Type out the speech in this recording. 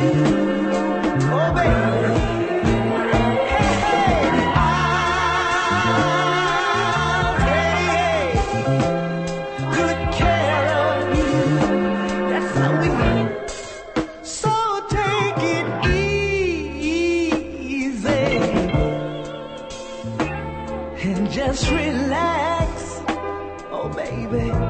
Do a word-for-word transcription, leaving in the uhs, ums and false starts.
Oh, baby. Hey, hey. I'll take good care of you. That's how we do. So take it easy and just relax. Oh, baby.